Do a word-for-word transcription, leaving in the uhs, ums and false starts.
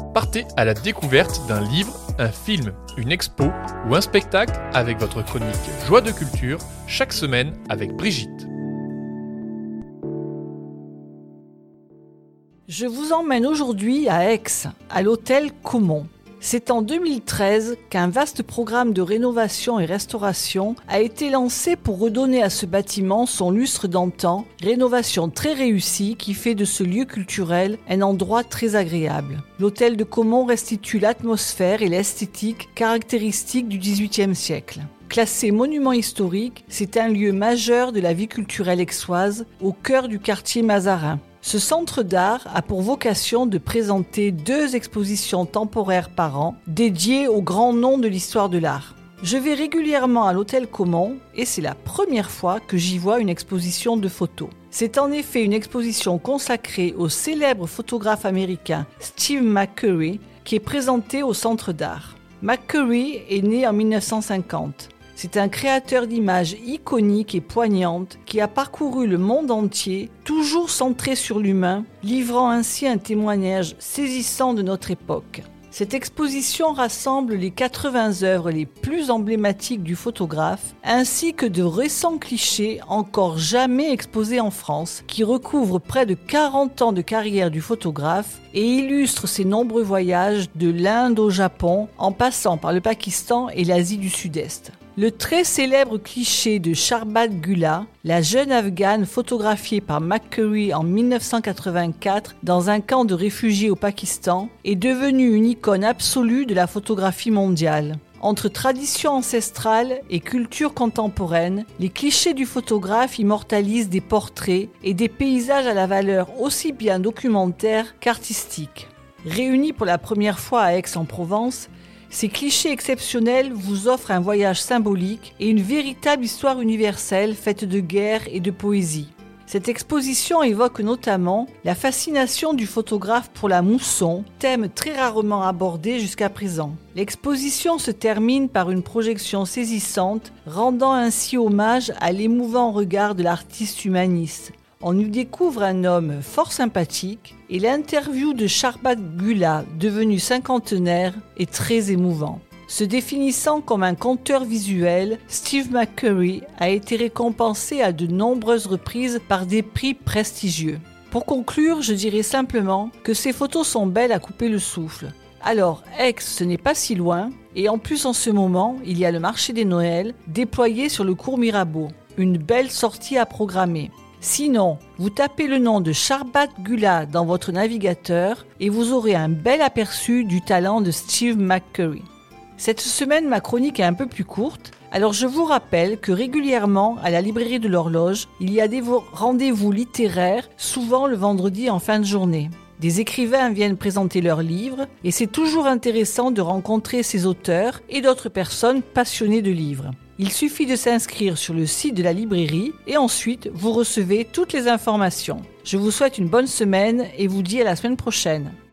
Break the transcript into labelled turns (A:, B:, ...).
A: Partez à la découverte d'un livre, un film, une expo ou un spectacle avec votre chronique Joie de culture chaque semaine avec Brigitte.
B: Je vous emmène aujourd'hui à Aix, à l'hôtel Caumont. C'est en deux mille treize qu'un vaste programme de rénovation et restauration a été lancé pour redonner à ce bâtiment son lustre d'antan, rénovation très réussie qui fait de ce lieu culturel un endroit très agréable. L'hôtel de Caumont restitue l'atmosphère et l'esthétique caractéristiques du dix-huitième siècle. Classé monument historique, c'est un lieu majeur de la vie culturelle aixoise au cœur du quartier Mazarin. Ce centre d'art a pour vocation de présenter deux expositions temporaires par an dédiées aux grands noms de l'histoire de l'art. Je vais régulièrement à l'hôtel Caumont et c'est la première fois que j'y vois une exposition de photos. C'est en effet une exposition consacrée au célèbre photographe américain Steve McCurry qui est présentée au centre d'art. McCurry est né en dix-neuf cent cinquante. C'est un créateur d'images iconiques et poignantes qui a parcouru le monde entier, toujours centré sur l'humain, livrant ainsi un témoignage saisissant de notre époque. Cette exposition rassemble les quatre-vingts œuvres les plus emblématiques du photographe, ainsi que de récents clichés encore jamais exposés en France, qui recouvrent près de quarante ans de carrière du photographe et illustrent ses nombreux voyages de l'Inde au Japon, en passant par le Pakistan et l'Asie du Sud-Est. Le très célèbre cliché de Sharbat Gula, la jeune Afghane photographiée par McCurry en dix-neuf cent quatre-vingt-quatre dans un camp de réfugiés au Pakistan, est devenue une icône absolue de la photographie mondiale. Entre tradition ancestrale et culture contemporaine, les clichés du photographe immortalisent des portraits et des paysages à la valeur aussi bien documentaire qu'artistique. Réunis pour la première fois à Aix-en-Provence, ces clichés exceptionnels vous offrent un voyage symbolique et une véritable histoire universelle faite de guerre et de poésie. Cette exposition évoque notamment la fascination du photographe pour la mousson, thème très rarement abordé jusqu'à présent. L'exposition se termine par une projection saisissante, rendant ainsi hommage à l'émouvant regard de l'artiste humaniste. On y découvre un homme fort sympathique et l'interview de Sharbat Gula, devenu cinquantenaire, est très émouvant. Se définissant comme un conteur visuel, Steve McCurry a été récompensé à de nombreuses reprises par des prix prestigieux. Pour conclure, je dirais simplement que ces photos sont belles à couper le souffle. Alors, Aix, ce n'est pas si loin, et en plus en ce moment, il y a le marché des Noëls déployé sur le cours Mirabeau. Une belle sortie à programmer. Sinon, vous tapez le nom de Sharbat Gula dans votre navigateur et vous aurez un bel aperçu du talent de Steve McCurry. Cette semaine, ma chronique est un peu plus courte, alors je vous rappelle que régulièrement, à la librairie de l'Horloge, il y a des rendez-vous littéraires, souvent le vendredi en fin de journée. Des écrivains viennent présenter leurs livres et c'est toujours intéressant de rencontrer ces auteurs et d'autres personnes passionnées de livres. Il suffit de s'inscrire sur le site de la librairie et ensuite vous recevez toutes les informations. Je vous souhaite une bonne semaine et vous dis à la semaine prochaine.